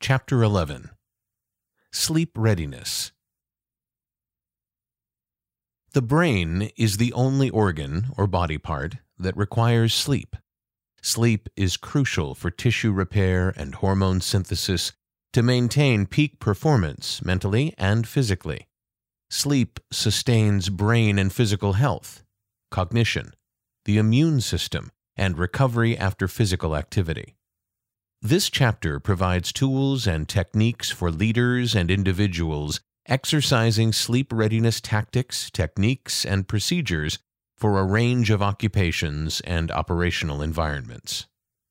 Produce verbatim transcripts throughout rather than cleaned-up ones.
Chapter eleven. Sleep Readiness. The brain is the only organ or body part that requires sleep. Sleep is crucial for tissue repair and hormone synthesis to maintain peak performance mentally and physically. Sleep sustains brain and physical health, cognition, the immune system, and recovery after physical activity. This chapter provides tools and techniques for leaders and individuals exercising sleep readiness tactics, techniques, and procedures for a range of occupations and operational environments.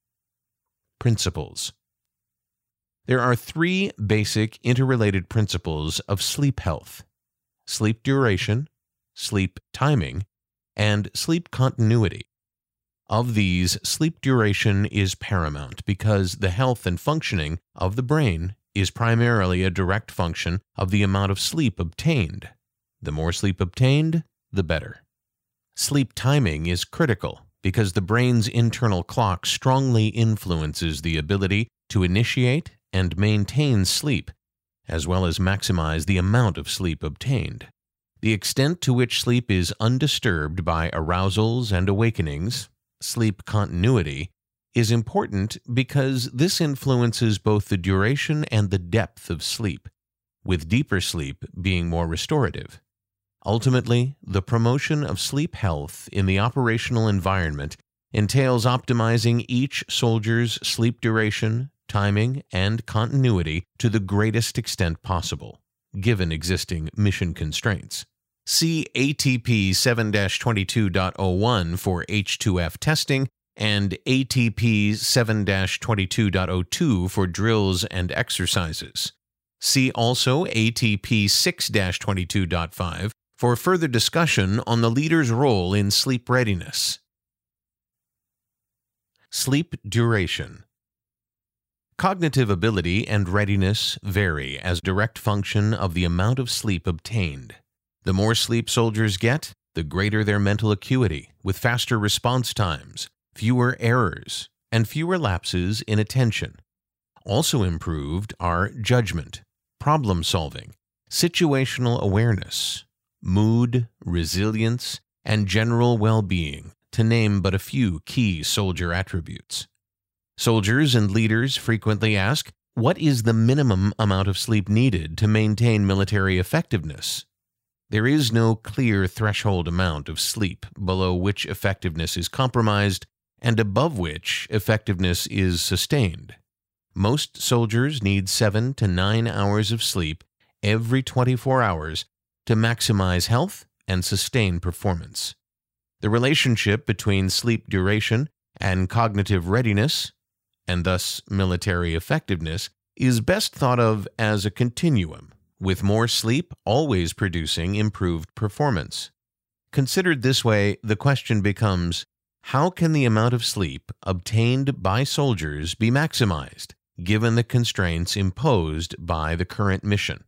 Principles. There are three basic interrelated principles of sleep health: sleep duration, sleep timing, and sleep continuity. Of these, sleep duration is paramount because the health and functioning of the brain is primarily a direct function of the amount of sleep obtained. The more sleep obtained, the better. Sleep timing is critical because the brain's internal clock strongly influences the ability to initiate and maintain sleep, as well as maximize the amount of sleep obtained. The extent to which sleep is undisturbed by arousals and awakenings, sleep continuity, is important because this influences both the duration and the depth of sleep, with deeper sleep being more restorative. Ultimately, the promotion of sleep health in the operational environment entails optimizing each soldier's sleep duration, timing, and continuity to the greatest extent possible, given existing mission constraints. See A T P seven dash twenty-two point oh one for H two F testing and A T P seven dash twenty-two point oh two for drills and exercises. See also A T P six dash twenty-two point five for further discussion on the leader's role in sleep readiness. Sleep duration. Cognitive ability and readiness vary as direct function of the amount of sleep obtained. The more sleep soldiers get, the greater their mental acuity, with faster response times, fewer errors, and fewer lapses in attention. Also improved are judgment, problem solving, situational awareness, mood, resilience, and general well-being, to name but a few key soldier attributes. Soldiers and leaders frequently ask, what is the minimum amount of sleep needed to maintain military effectiveness? There is no clear threshold amount of sleep below which effectiveness is compromised and above which effectiveness is sustained. Most soldiers need seven to nine hours of sleep every twenty-four hours to maximize health and sustain performance. The relationship between sleep duration and cognitive readiness, and thus military effectiveness, is best thought of as a continuum, with more sleep always producing improved performance. Considered this way, the question becomes, how can the amount of sleep obtained by soldiers be maximized, given the constraints imposed by the current mission?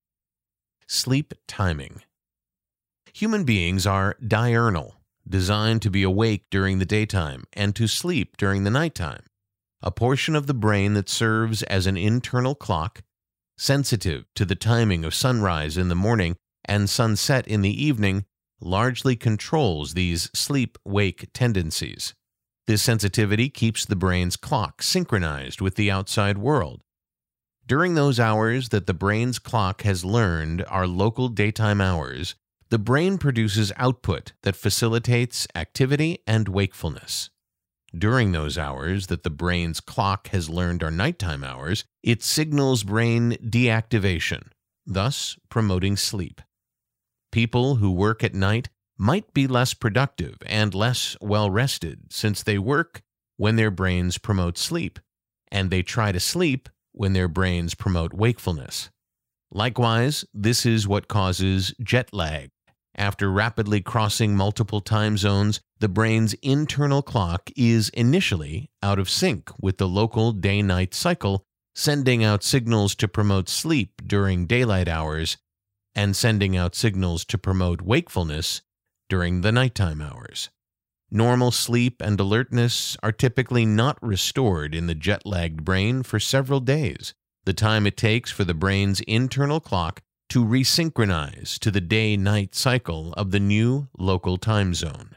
Sleep timing. Human beings are diurnal, designed to be awake during the daytime and to sleep during the nighttime. A portion of the brain that serves as an internal clock, sensitive to the timing of sunrise in the morning and sunset in the evening, largely controls these sleep-wake tendencies. This sensitivity keeps the brain's clock synchronized with the outside world. During those hours that the brain's clock has learned are local daytime hours, the brain produces output that facilitates activity and wakefulness. During those hours that the brain's clock has learned are nighttime hours, it signals brain deactivation, thus promoting sleep. People who work at night might be less productive and less well-rested since they work when their brains promote sleep, and they try to sleep when their brains promote wakefulness. Likewise, this is what causes jet lag. After rapidly crossing multiple time zones, the brain's internal clock is initially out of sync with the local day-night cycle, sending out signals to promote sleep during daylight hours and sending out signals to promote wakefulness during the nighttime hours. Normal sleep and alertness are typically not restored in the jet-lagged brain for several days, the time it takes for the brain's internal clock to resynchronize to the day-night cycle of the new local time zone.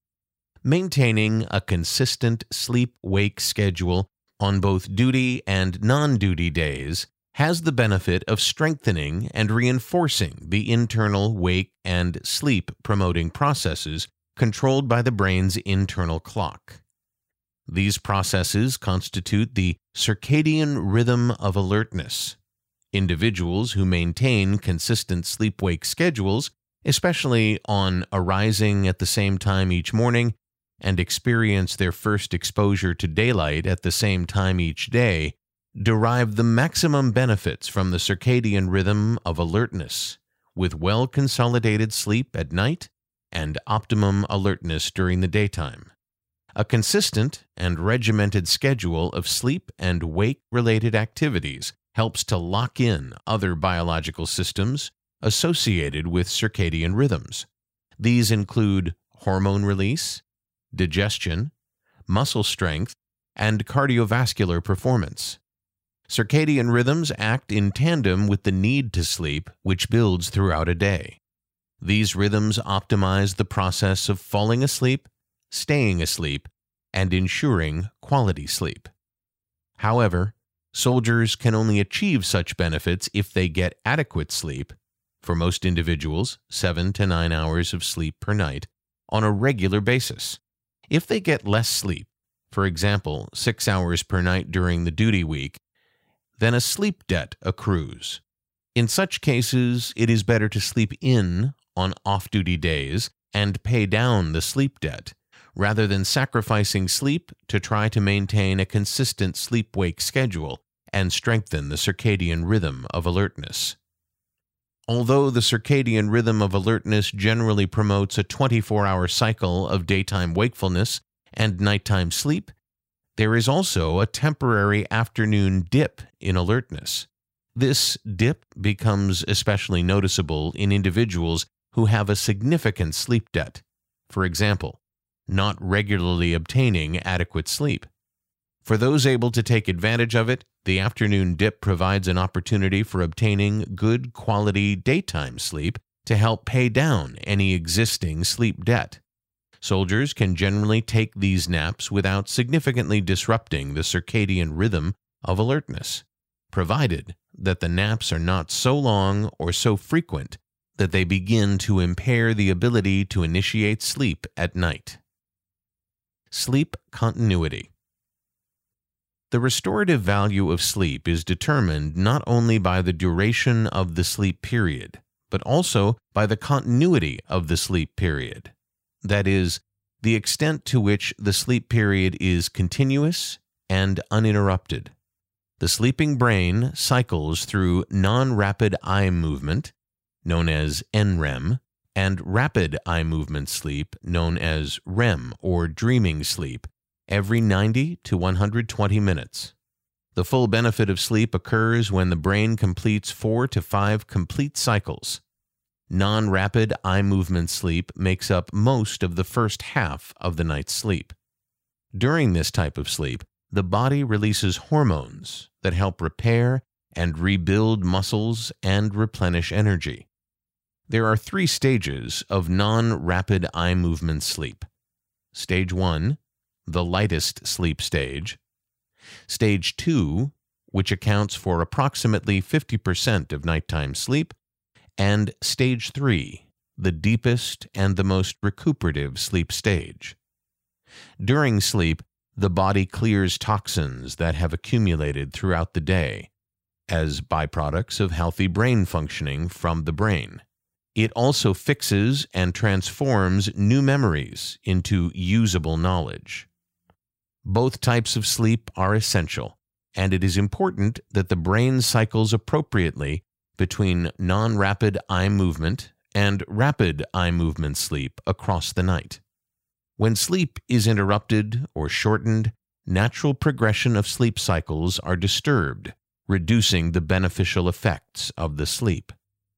Maintaining a consistent sleep-wake schedule on both duty and non-duty days has the benefit of strengthening and reinforcing the internal wake and sleep-promoting processes controlled by the brain's internal clock. These processes constitute the circadian rhythm of alertness. Individuals who maintain consistent sleep-wake schedules, especially on arising at the same time each morning and experience their first exposure to daylight at the same time each day, derive the maximum benefits from the circadian rhythm of alertness, with well-consolidated sleep at night and optimum alertness during the daytime. A consistent and regimented schedule of sleep and wake-related activities helps to lock in other biological systems associated with circadian rhythms. These include hormone release, digestion, muscle strength, and cardiovascular performance. Circadian rhythms act in tandem with the need to sleep, which builds throughout a day. These rhythms optimize the process of falling asleep, staying asleep, and ensuring quality sleep. However, soldiers can only achieve such benefits if they get adequate sleep, for most individuals, seven to nine hours of sleep per night, on a regular basis. If they get less sleep, for example, six hours per night during the duty week, then a sleep debt accrues. In such cases, it is better to sleep in on off-duty days and pay down the sleep debt, rather than sacrificing sleep to try to maintain a consistent sleep-wake schedule and strengthen the circadian rhythm of alertness. Although the circadian rhythm of alertness generally promotes a twenty-four hour cycle of daytime wakefulness and nighttime sleep, there is also a temporary afternoon dip in alertness. This dip becomes especially noticeable in individuals who have a significant sleep debt, for example, not regularly obtaining adequate sleep. For those able to take advantage of it, the afternoon dip provides an opportunity for obtaining good quality daytime sleep to help pay down any existing sleep debt. Soldiers can generally take these naps without significantly disrupting the circadian rhythm of alertness, provided that the naps are not so long or so frequent that they begin to impair the ability to initiate sleep at night. Sleep continuity. The restorative value of sleep is determined not only by the duration of the sleep period, but also by the continuity of the sleep period. That is, the extent to which the sleep period is continuous and uninterrupted. The sleeping brain cycles through non-rapid eye movement, known as N REM, and rapid eye movement sleep, known as REM or dreaming sleep, every ninety to one hundred twenty minutes. The full benefit of sleep occurs when the brain completes four to five complete cycles. Non-rapid eye movement sleep makes up most of the first half of the night's sleep. During this type of sleep, the body releases hormones that help repair and rebuild muscles and replenish energy. There are three stages of non-rapid eye movement sleep. Stage one, the lightest sleep stage. Stage two, which accounts for approximately fifty percent of nighttime sleep. And stage three, the deepest and the most recuperative sleep stage. During sleep, the body clears toxins that have accumulated throughout the day as byproducts of healthy brain functioning from the brain. It also fixes and transforms new memories into usable knowledge. Both types of sleep are essential, and it is important that the brain cycles appropriately between non-rapid eye movement and rapid eye movement sleep across the night. When sleep is interrupted or shortened, natural progression of sleep cycles are disturbed, reducing the beneficial effects of the sleep.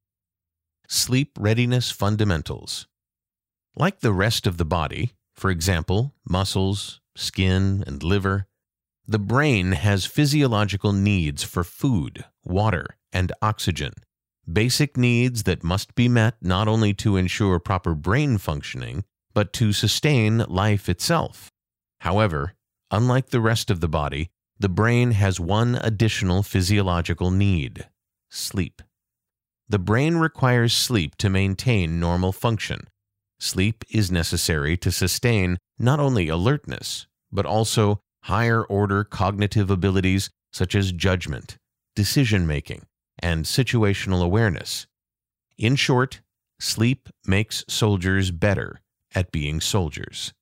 Sleep readiness fundamentals. Like the rest of the body, for example, muscles, skin, and liver, The brain has physiological needs for food, water, and oxygen, basic needs that must be met not only to ensure proper brain functioning, but to sustain life itself. However, unlike the rest of the body, the brain has one additional physiological need: sleep. The brain requires sleep to maintain normal function. Sleep is necessary to sustain not only alertness, but also higher-order cognitive abilities such as judgment, decision-making, and situational awareness. In short, sleep makes soldiers better at being soldiers.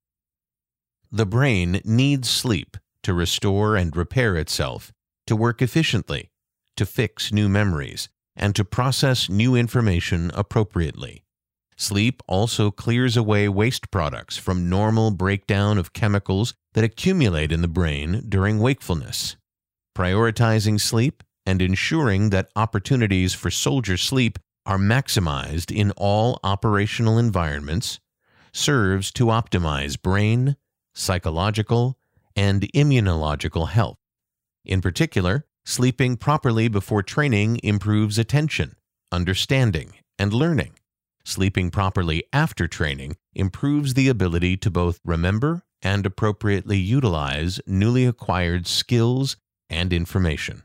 The brain needs sleep to restore and repair itself, to work efficiently, to fix new memories, and to process new information appropriately. Sleep also clears away waste products from normal breakdown of chemicals that accumulate in the brain during wakefulness. Prioritizing sleep and ensuring that opportunities for soldier sleep are maximized in all operational environments serves to optimize brain, psychological, and immunological health. In particular, sleeping properly before training improves attention, understanding, and learning. Sleeping properly after training improves the ability to both remember and appropriately utilize newly acquired skills and information.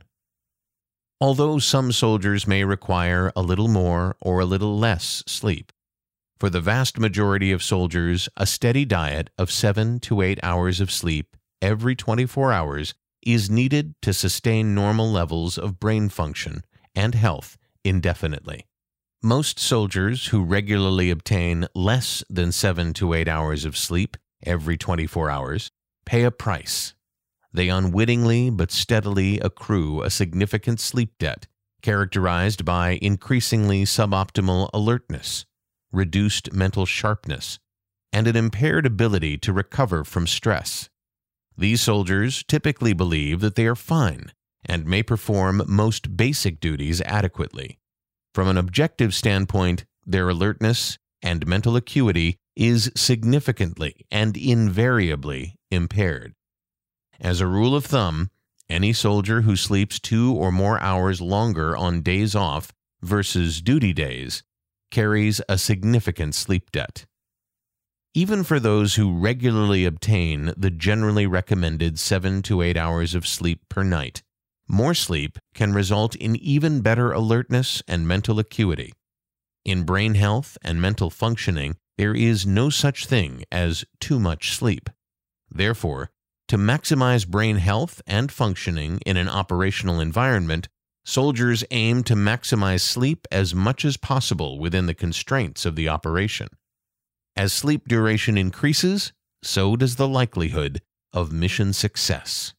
Although some soldiers may require a little more or a little less sleep, for the vast majority of soldiers, a steady diet of seven to eight hours of sleep every twenty-four hours is needed to sustain normal levels of brain function and health indefinitely. Most soldiers who regularly obtain less than seven to eight hours of sleep every twenty-four hours pay a price. They unwittingly but steadily accrue a significant sleep debt characterized by increasingly suboptimal alertness, reduced mental sharpness, and an impaired ability to recover from stress. These soldiers typically believe that they are fine and may perform most basic duties adequately. From an objective standpoint, their alertness and mental acuity is significantly and invariably impaired. As a rule of thumb, any soldier who sleeps two or more hours longer on days off versus duty days carries a significant sleep debt. Even for those who regularly obtain the generally recommended seven to eight hours of sleep per night, more sleep can result in even better alertness and mental acuity. In brain health and mental functioning, there is no such thing as too much sleep. Therefore, to maximize brain health and functioning in an operational environment, soldiers aim to maximize sleep as much as possible within the constraints of the operation. As sleep duration increases, so does the likelihood of mission success.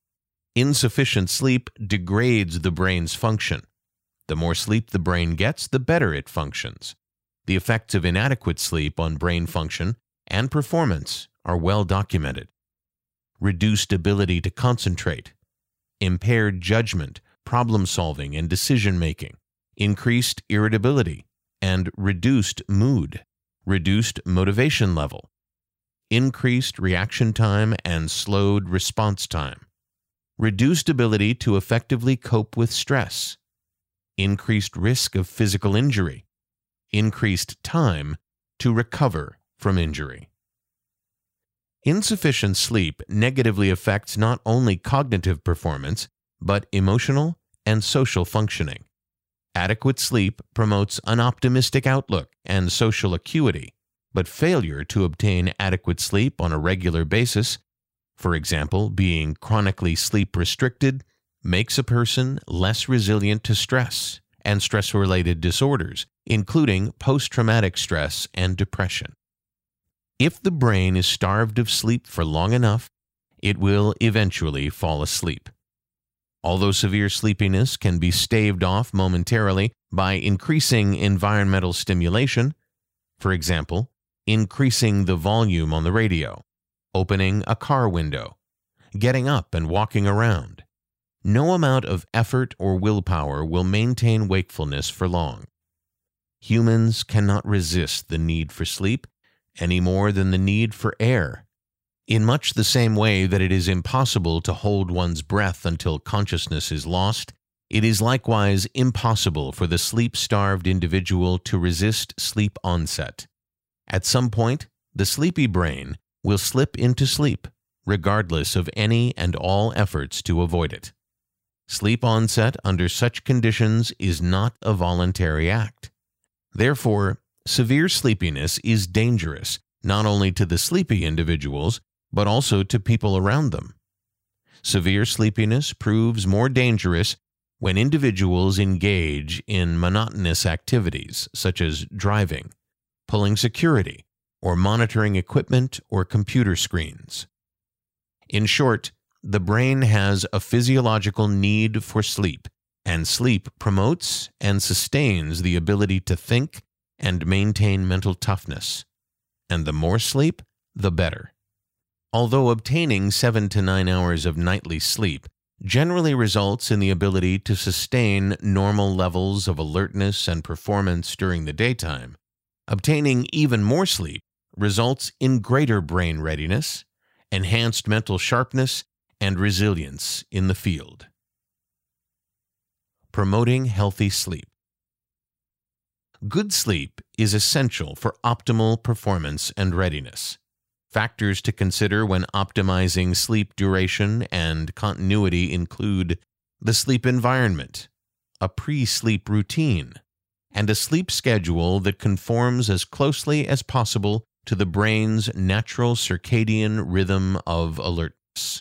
Insufficient sleep degrades the brain's function. The more sleep the brain gets, the better it functions. The effects of inadequate sleep on brain function and performance are well documented. Reduced ability to concentrate, impaired judgment, problem-solving, and decision-making, increased irritability, and reduced mood, reduced motivation level, increased reaction time and slowed response time, reduced ability to effectively cope with stress, increased risk of physical injury, increased time to recover from injury. Insufficient sleep negatively affects not only cognitive performance, but emotional and social functioning. Adequate sleep promotes an optimistic outlook and social acuity, but failure to obtain adequate sleep on a regular basis, for example, being chronically sleep-restricted, makes a person less resilient to stress and stress-related disorders, including post-traumatic stress and depression. If the brain is starved of sleep for long enough, it will eventually fall asleep. Although severe sleepiness can be staved off momentarily by increasing environmental stimulation, for example, increasing the volume on the radio, opening a car window, getting up and walking around, no amount of effort or willpower will maintain wakefulness for long. Humans cannot resist the need for sleep any more than the need for air. In much the same way that it is impossible to hold one's breath until consciousness is lost, it is likewise impossible for the sleep-starved individual to resist sleep onset. At some point, the sleepy brain will slip into sleep, regardless of any and all efforts to avoid it. Sleep onset under such conditions is not a voluntary act. Therefore, severe sleepiness is dangerous not only to the sleepy individuals, but also to people around them. Severe sleepiness proves more dangerous when individuals engage in monotonous activities such as driving, pulling security, or monitoring equipment or computer screens. In short, the brain has a physiological need for sleep, and sleep promotes and sustains the ability to think and maintain mental toughness. And the more sleep, the better. Although obtaining seven to nine hours of nightly sleep generally results in the ability to sustain normal levels of alertness and performance during the daytime, obtaining even more sleep results in greater brain readiness, enhanced mental sharpness, and resilience in the field. Promoting healthy sleep. Good sleep is essential for optimal performance and readiness. Factors to consider when optimizing sleep duration and continuity include the sleep environment, a pre-sleep routine, and a sleep schedule that conforms as closely as possible to the brain's natural circadian rhythm of alertness.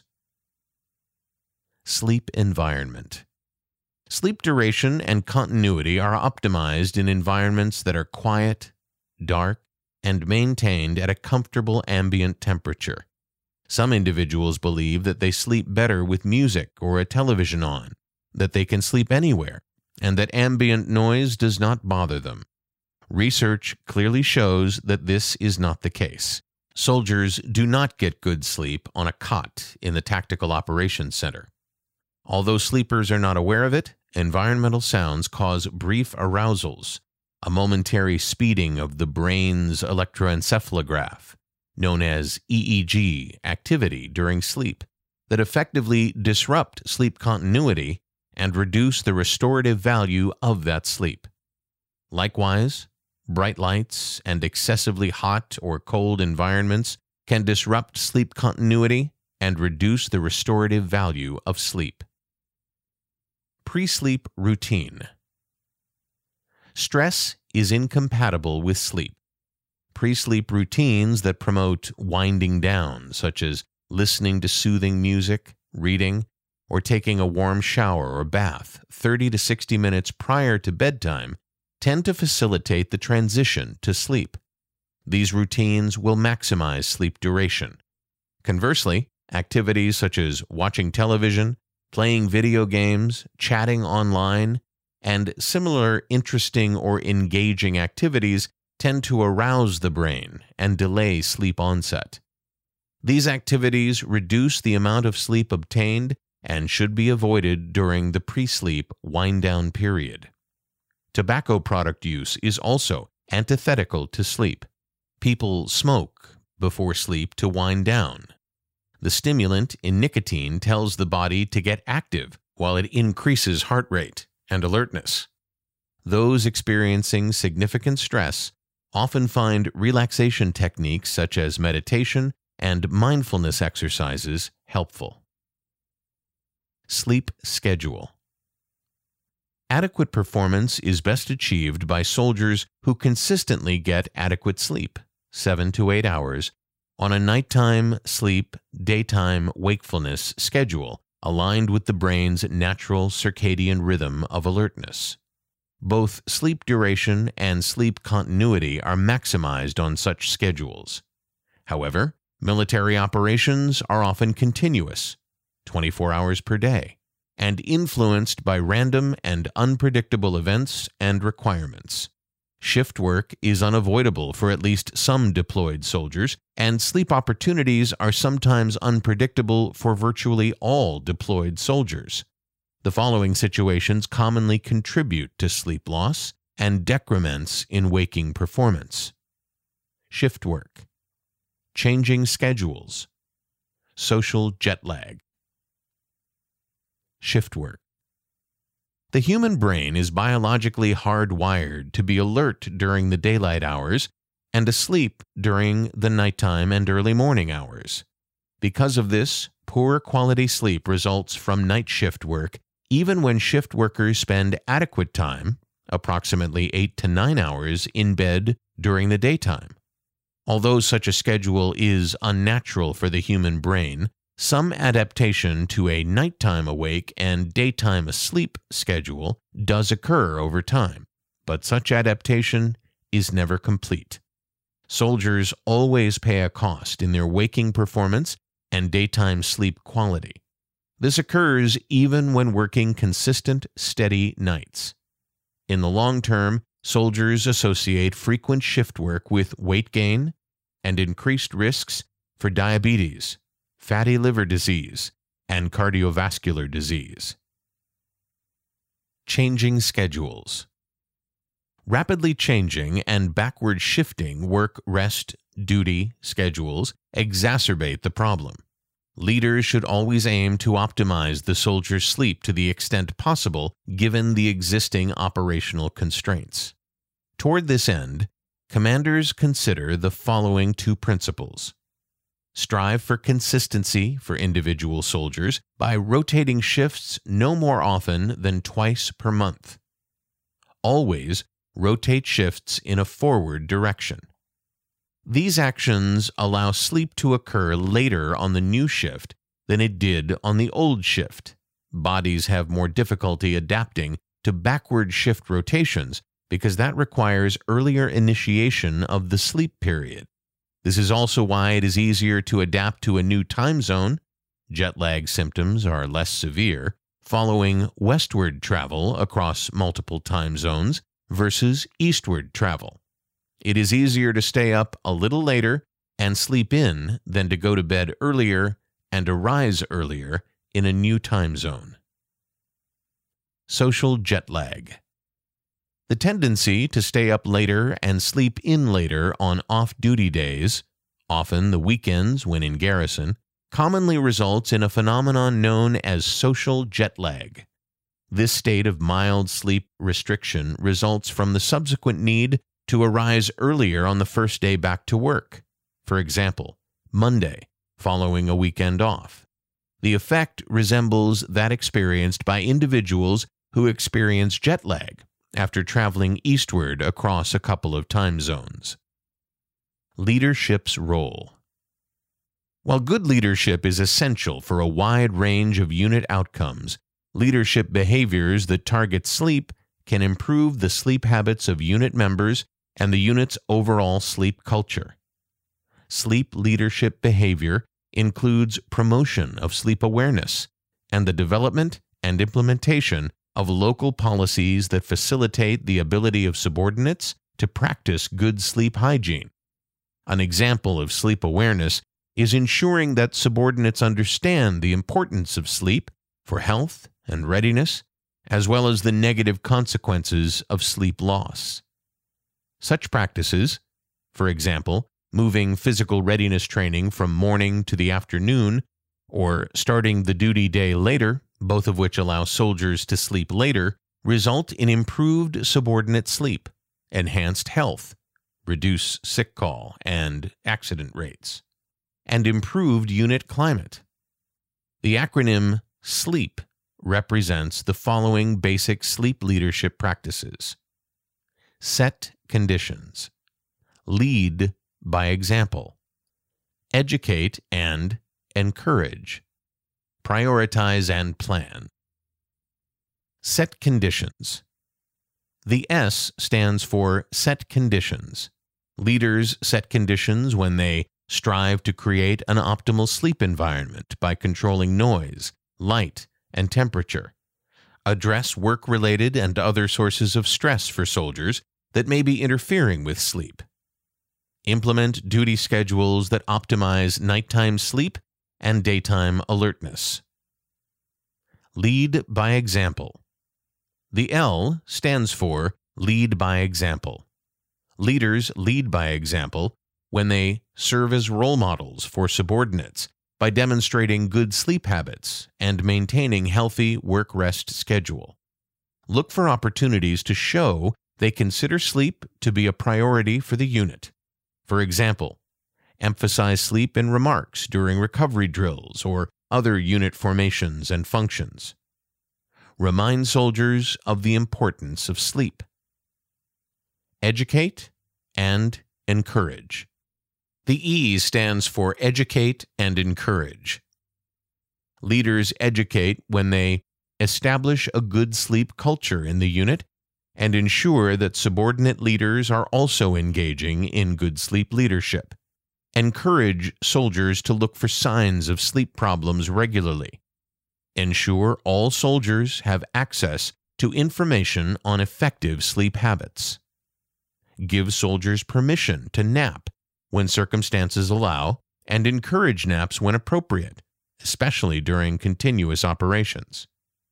Sleep environment. Sleep duration and continuity are optimized in environments that are quiet, dark, and maintained at a comfortable ambient temperature. Some individuals believe that they sleep better with music or a television on, that they can sleep anywhere, and that ambient noise does not bother them. Research clearly shows that this is not the case. Soldiers do not get good sleep on a cot in the Tactical Operations Center. Although sleepers are not aware of it, environmental sounds cause brief arousals, a momentary speeding of the brain's electroencephalograph, known as E E G, activity during sleep, that effectively disrupt sleep continuity and reduce the restorative value of that sleep. Likewise, bright lights and excessively hot or cold environments can disrupt sleep continuity and reduce the restorative value of sleep. Pre-sleep routine. Stress is incompatible with sleep. Pre-sleep routines that promote winding down, such as listening to soothing music, reading, or taking a warm shower or bath thirty to sixty minutes prior to bedtime, tend to facilitate the transition to sleep. These routines will maximize sleep duration. Conversely, activities such as watching television, playing video games, chatting online, and similar interesting or engaging activities tend to arouse the brain and delay sleep onset. These activities reduce the amount of sleep obtained and should be avoided during the pre-sleep wind-down period. Tobacco product use is also antithetical to sleep. People smoke before sleep to wind down. The stimulant in nicotine tells the body to get active while it increases heart rate and alertness. Those experiencing significant stress often find relaxation techniques such as meditation and mindfulness exercises helpful. Sleep schedule. Adequate performance is best achieved by soldiers who consistently get adequate sleep, seven to eight hours, on a nighttime sleep, daytime wakefulness schedule aligned with the brain's natural circadian rhythm of alertness. Both sleep duration and sleep continuity are maximized on such schedules. However, military operations are often continuous, twenty-four hours per day, and influenced by random and unpredictable events and requirements. Shift work is unavoidable for at least some deployed soldiers, and sleep opportunities are sometimes unpredictable for virtually all deployed soldiers. The following situations commonly contribute to sleep loss and decrements in waking performance. Shift work. Changing schedules. social jet lag. Shift work. The human brain is biologically hardwired to be alert during the daylight hours and asleep during the nighttime and early morning hours. Because of this, poor quality sleep results from night shift work, even when shift workers spend adequate time, approximately eight to nine hours, in bed during the daytime. Although such a schedule is unnatural for the human brain, some adaptation to a nighttime awake and daytime asleep schedule does occur over time, but such adaptation is never complete. Soldiers always pay a cost in their waking performance and daytime sleep quality. This occurs even when working consistent, steady nights. In the long term, soldiers associate frequent shift work with weight gain and increased risks for diabetes, fatty liver disease, and cardiovascular disease. Changing schedules. Rapidly changing and backward shifting work-rest duty schedules exacerbate the problem. Leaders should always aim to optimize the soldier's sleep to the extent possible given the existing operational constraints. Toward this end, commanders consider the following two principles. Strive for consistency for individual soldiers by rotating shifts no more often than twice per month. Always rotate shifts in a forward direction. These actions allow sleep to occur later on the new shift than it did on the old shift. Bodies have more difficulty adapting to backward shift rotations because that requires earlier initiation of the sleep period. This is also why it is easier to adapt to a new time zone. Jet lag symptoms are less severe following westward travel across multiple time zones versus eastward travel. It is easier to stay up a little later and sleep in than to go to bed earlier and arise earlier in a new time zone. Social jet lag. The tendency to stay up later and sleep in later on off-duty days, often the weekends when in garrison, commonly results in a phenomenon known as social jet lag. This state of mild sleep restriction results from the subsequent need to arise earlier on the first day back to work, for example, Monday, following a weekend off. The effect resembles that experienced by individuals who experience jet lag after traveling eastward across a couple of time zones. Leadership's role. While good leadership is essential for a wide range of unit outcomes, leadership behaviors that target sleep can improve the sleep habits of unit members and the unit's overall sleep culture. Sleep leadership behavior includes promotion of sleep awareness and the development and implementation of local policies that facilitate the ability of subordinates to practice good sleep hygiene. An example of sleep awareness is ensuring that subordinates understand the importance of sleep for health and readiness, as well as the negative consequences of sleep loss. Such practices, for example, moving physical readiness training from morning to the afternoon, or starting the duty day later, both of which allow soldiers to sleep later, result in improved subordinate sleep, enhanced health, reduce sick call and accident rates, and improved unit climate. The acronym SLEEP represents the following basic sleep leadership practices. Set conditions. Lead by example. Educate and encourage. Prioritize and plan. Set conditions. The S stands for set conditions. Leaders set conditions when they strive to create an optimal sleep environment by controlling noise, light, and temperature. Address work-related and other sources of stress for soldiers that may be interfering with sleep. Implement duty schedules that optimize nighttime sleep and daytime alertness. Lead by example. The L stands for lead by example. Leaders lead by example when they serve as role models for subordinates by demonstrating good sleep habits and maintaining healthy work-rest schedule. Look for opportunities to show they consider sleep to be a priority for the unit. For example, emphasize sleep in remarks during recovery drills or other unit formations and functions. Remind soldiers of the importance of sleep. Educate and encourage. The E stands for educate and encourage. Leaders educate when they establish a good sleep culture in the unit and ensure that subordinate leaders are also engaging in good sleep leadership. Encourage soldiers to look for signs of sleep problems regularly. Ensure all soldiers have access to information on effective sleep habits. Give soldiers permission to nap when circumstances allow, and encourage naps when appropriate, especially during continuous operations.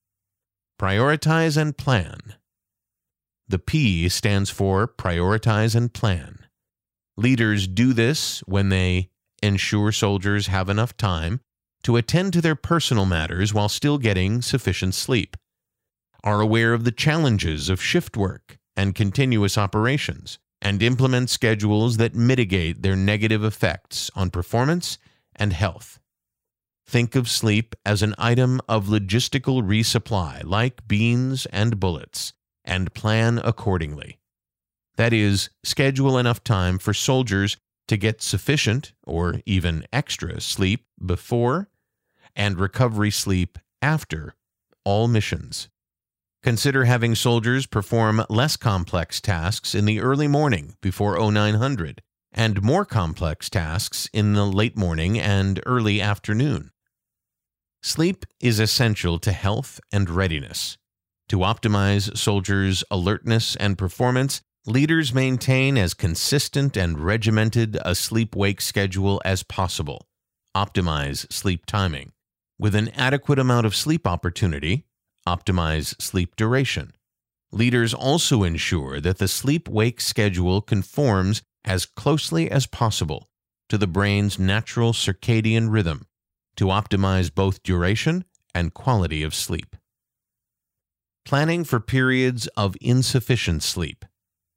Prioritize and plan. The P stands for prioritize and plan. Leaders do this when they ensure soldiers have enough time to attend to their personal matters while still getting sufficient sleep, are aware of the challenges of shift work and continuous operations, and implement schedules that mitigate their negative effects on performance and health. Think of sleep as an item of logistical resupply like beans and bullets, and plan accordingly. That is, schedule enough time for soldiers to get sufficient or even extra sleep before and recovery sleep after all missions. Consider having soldiers perform less complex tasks in the early morning before oh nine hundred and more complex tasks in the late morning and early afternoon. Sleep is essential to health and readiness. To optimize soldiers' alertness and performance, leaders maintain as consistent and regimented a sleep-wake schedule as possible. Optimize sleep timing. With an adequate amount of sleep opportunity, optimize sleep duration. Leaders also ensure that the sleep-wake schedule conforms as closely as possible to the brain's natural circadian rhythm to optimize both duration and quality of sleep. Planning for periods of insufficient sleep.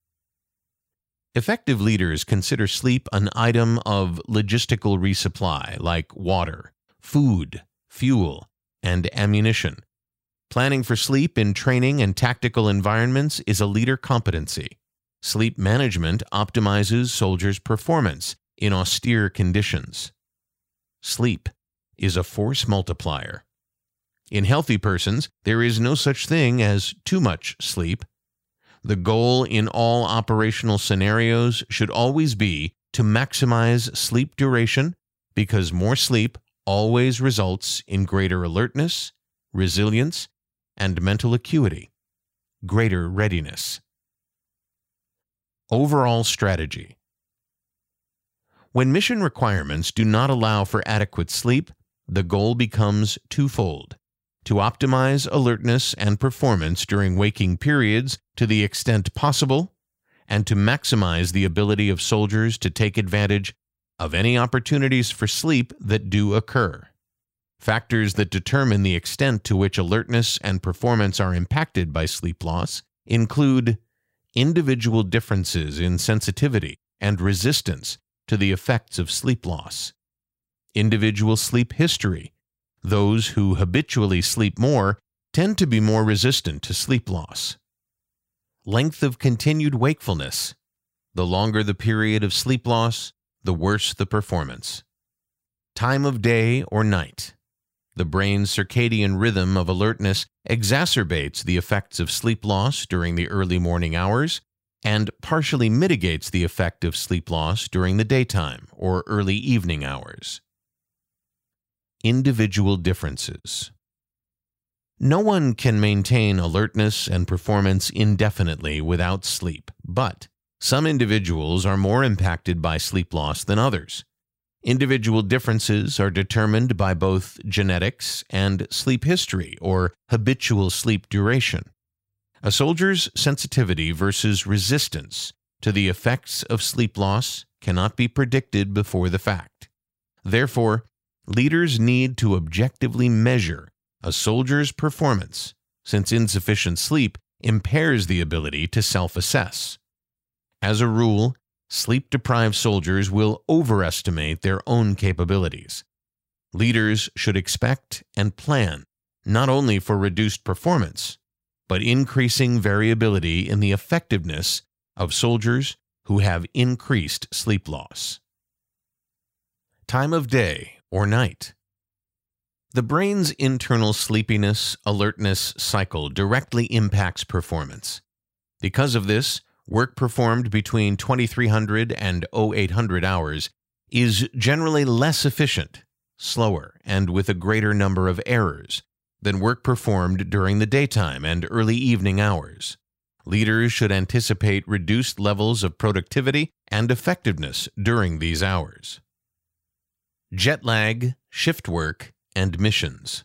Effective leaders consider sleep an item of logistical resupply like water, food, fuel, and ammunition. Planning for sleep in training and tactical environments is a leader competency. Sleep management optimizes soldiers' performance in austere conditions. Sleep is a force multiplier. In healthy persons, there is no such thing as too much sleep. The goal in all operational scenarios should always be to maximize sleep duration, because more sleep always results in greater alertness, resilience, and mental acuity, greater readiness. Overall strategy. When mission requirements do not allow for adequate sleep, the goal becomes twofold: to optimize alertness and performance during waking periods to the extent possible, and to maximize the ability of soldiers to take advantage of any opportunities for sleep that do occur. Factors that determine the extent to which alertness and performance are impacted by sleep loss include individual differences in sensitivity and resistance to the effects of sleep loss, individual sleep history. Those who habitually sleep more tend to be more resistant to sleep loss. Length of continued wakefulness. The longer the period of sleep loss, the worse the performance. Time of day or night. The brain's circadian rhythm of alertness exacerbates the effects of sleep loss during the early morning hours and partially mitigates the effect of sleep loss during the daytime or early evening hours. Individual differences. No one can maintain alertness and performance indefinitely without sleep, but some individuals are more impacted by sleep loss than others. Individual differences are determined by both genetics and sleep history or habitual sleep duration. A soldier's sensitivity versus resistance to the effects of sleep loss cannot be predicted before the fact. Therefore, leaders need to objectively measure a soldier's performance, since insufficient sleep impairs the ability to self-assess. As a rule, sleep-deprived soldiers will overestimate their own capabilities. Leaders should expect and plan not only for reduced performance, but increasing variability in the effectiveness of soldiers who have increased sleep loss. Time of day or night. The brain's internal sleepiness, alertness cycle directly impacts performance. Because of this, work performed between twenty-three hundred and eight hundred hours is generally less efficient, slower, and with a greater number of errors than work performed during the daytime and early evening hours. Leaders should anticipate reduced levels of productivity and effectiveness during these hours. Jet lag, shift work, and missions.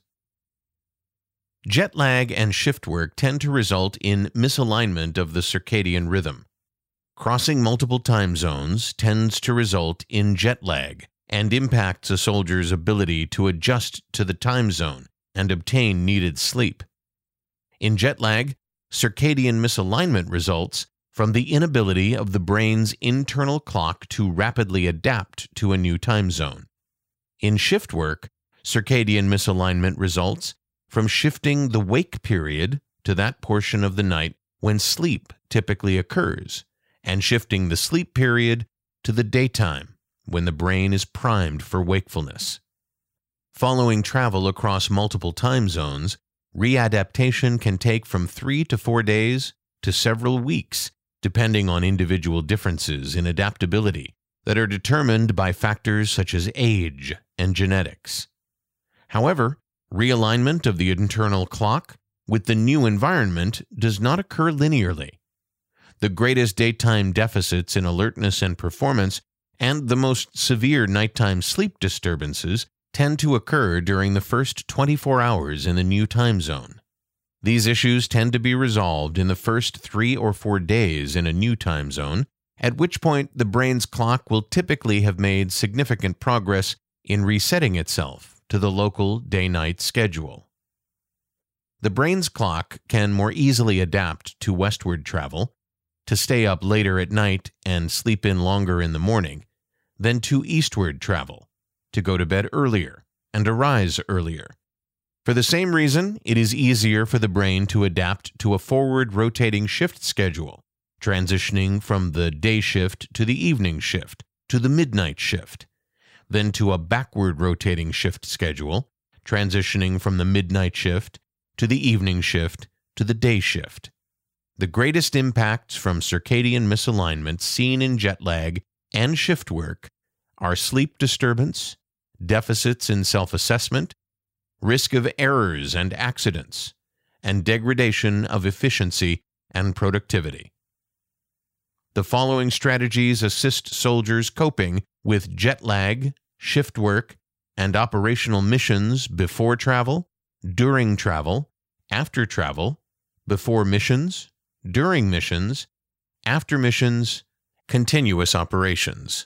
Jet lag and shift work tend to result in misalignment of the circadian rhythm. Crossing multiple time zones tends to result in jet lag and impacts a soldier's ability to adjust to the time zone and obtain needed sleep. In jet lag, circadian misalignment results from the inability of the brain's internal clock to rapidly adapt to a new time zone. In shift work, circadian misalignment results from shifting the wake period to that portion of the night when sleep typically occurs, and shifting the sleep period to the daytime when the brain is primed for wakefulness. Following travel across multiple time zones, readaptation can take from three to four days to several weeks, depending on individual differences in adaptability that are determined by factors such as age and genetics. However, realignment of the internal clock with the new environment does not occur linearly. The greatest daytime deficits in alertness and performance and the most severe nighttime sleep disturbances tend to occur during the first twenty-four hours in the new time zone. These issues tend to be resolved in the first three or four days in a new time zone, at which point the brain's clock will typically have made significant progress in resetting itself to the local day-night schedule. The brain's clock can more easily adapt to westward travel, to stay up later at night and sleep in longer in the morning, than to eastward travel, to go to bed earlier and arise earlier. For the same reason, it is easier for the brain to adapt to a forward rotating shift schedule, transitioning from the day shift to the evening shift to the midnight shift, than to a backward rotating shift schedule, transitioning from the midnight shift to the evening shift to the day shift. The greatest impacts from circadian misalignment seen in jet lag and shift work are sleep disturbance, deficits in self-assessment, risk of errors and accidents, and degradation of efficiency and productivity. The following strategies assist soldiers coping with jet lag, shift work, and operational missions before travel, during travel, after travel, before missions, during missions, after missions, continuous operations.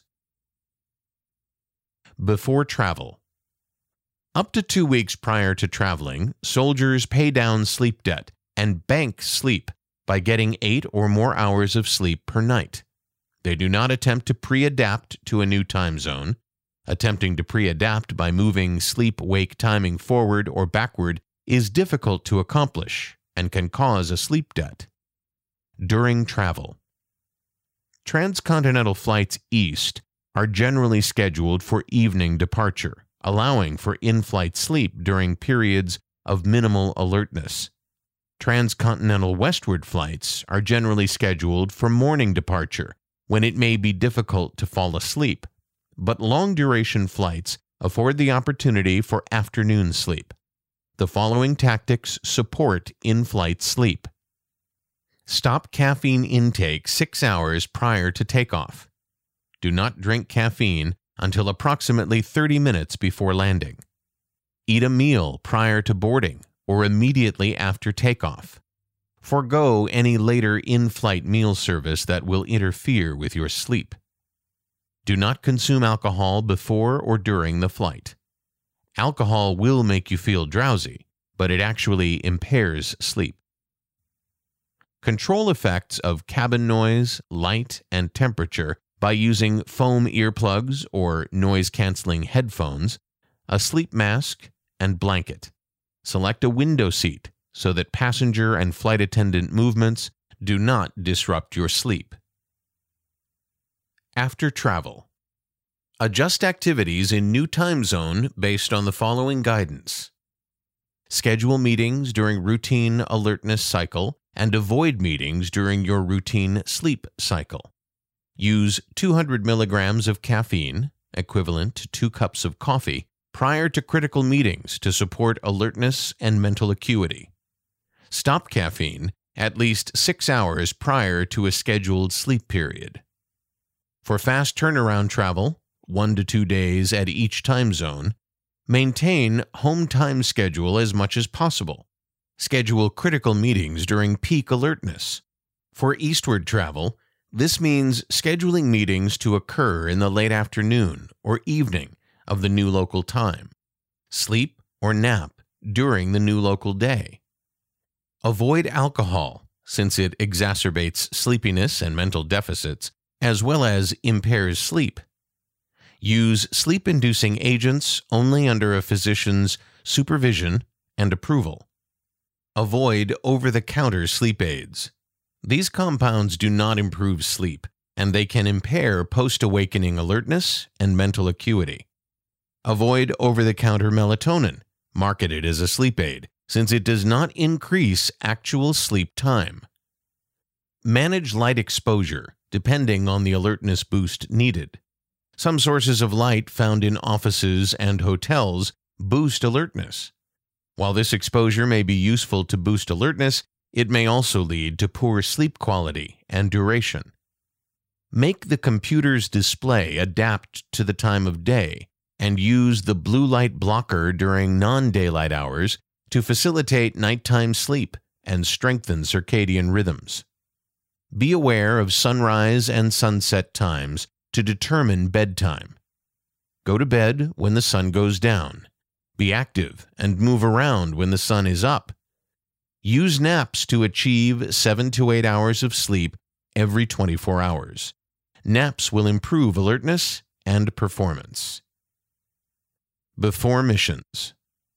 Before travel. Up to two weeks prior to traveling, soldiers pay down sleep debt and bank sleep by getting eight or more hours of sleep per night. They do not attempt to pre-adapt to a new time zone. Attempting to pre-adapt by moving sleep-wake timing forward or backward is difficult to accomplish and can cause a sleep debt. During travel. Transcontinental flights east are generally scheduled for evening departure, allowing for in-flight sleep during periods of minimal alertness. Transcontinental westward flights are generally scheduled for morning departure, when it may be difficult to fall asleep, but long-duration flights afford the opportunity for afternoon sleep. The following tactics support in-flight sleep. Stop caffeine intake six hours prior to takeoff. Do not drink caffeine until approximately thirty minutes before landing. Eat a meal prior to boarding or immediately after takeoff. Forgo any later in-flight meal service that will interfere with your sleep. Do not consume alcohol before or during the flight. Alcohol will make you feel drowsy, but it actually impairs sleep. Control effects of cabin noise, light, and temperature by using foam earplugs or noise-canceling headphones, a sleep mask, and blanket. Select a window seat so that passenger and flight attendant movements do not disrupt your sleep. After travel, adjust activities in new time zone based on the following guidance. Schedule meetings during routine alertness cycle and avoid meetings during your routine sleep cycle. Use two hundred milligrams of caffeine, equivalent to two cups of coffee, prior to critical meetings to support alertness and mental acuity. Stop caffeine at least six hours prior to a scheduled sleep period. For fast turnaround travel, one to two days at each time zone, maintain home time schedule as much as possible. Schedule critical meetings during peak alertness. For eastward travel, this means scheduling meetings to occur in the late afternoon or evening of the new local time. Sleep or nap during the new local day. Avoid alcohol, since it exacerbates sleepiness and mental deficits, as well as impairs sleep. Use sleep-inducing agents only under a physician's supervision and approval. Avoid over-the-counter sleep aids. These compounds do not improve sleep, and they can impair post-awakening alertness and mental acuity. Avoid over-the-counter melatonin, marketed as a sleep aid, since it does not increase actual sleep time. Manage light exposure, depending on the alertness boost needed. Some sources of light found in offices and hotels boost alertness. While this exposure may be useful to boost alertness, it may also lead to poor sleep quality and duration. Make the computer's display adapt to the time of day and use the blue light blocker during non-daylight hours to facilitate nighttime sleep and strengthen circadian rhythms. Be aware of sunrise and sunset times to determine bedtime. Go to bed when the sun goes down. Be active and move around when the sun is up. Use naps to achieve seven to eight hours of sleep every twenty-four hours. Naps will improve alertness and performance. Before missions.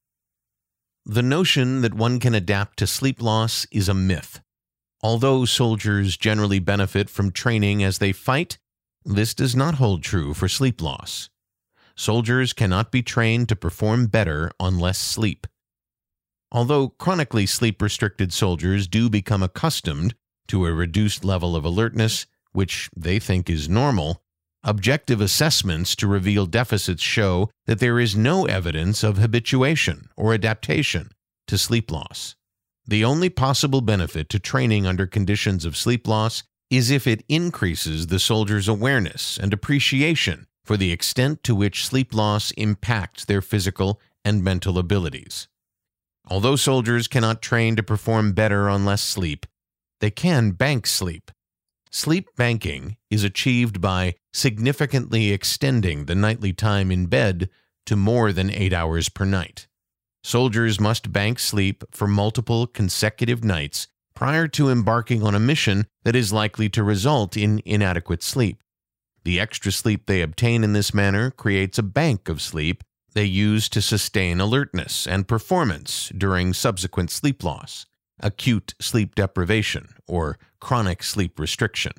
The notion that one can adapt to sleep loss is a myth. Although soldiers generally benefit from training as they fight, this does not hold true for sleep loss. Soldiers cannot be trained to perform better on less sleep. Although chronically sleep-restricted soldiers do become accustomed to a reduced level of alertness, which they think is normal, objective assessments to reveal deficits show that there is no evidence of habituation or adaptation to sleep loss. The only possible benefit to training under conditions of sleep loss is if it increases the soldier's awareness and appreciation for the extent to which sleep loss impacts their physical and mental abilities. Although soldiers cannot train to perform better on less sleep, they can bank sleep. Sleep banking is achieved by significantly extending the nightly time in bed to more than eight hours per night. Soldiers must bank sleep for multiple consecutive nights prior to embarking on a mission that is likely to result in inadequate sleep. The extra sleep they obtain in this manner creates a bank of sleep they use to sustain alertness and performance during subsequent sleep loss, acute sleep deprivation, or chronic sleep restriction.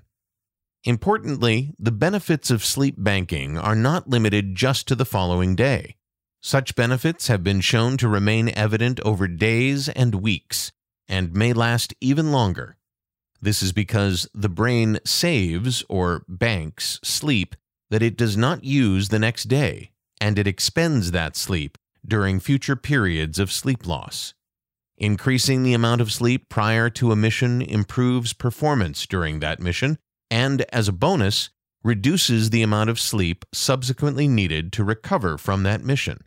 Importantly, the benefits of sleep banking are not limited just to the following day. Such benefits have been shown to remain evident over days and weeks, and may last even longer. This is because the brain saves or banks sleep that it does not use the next day, and it expends that sleep during future periods of sleep loss. Increasing the amount of sleep prior to a mission improves performance during that mission, and as a bonus, reduces the amount of sleep subsequently needed to recover from that mission.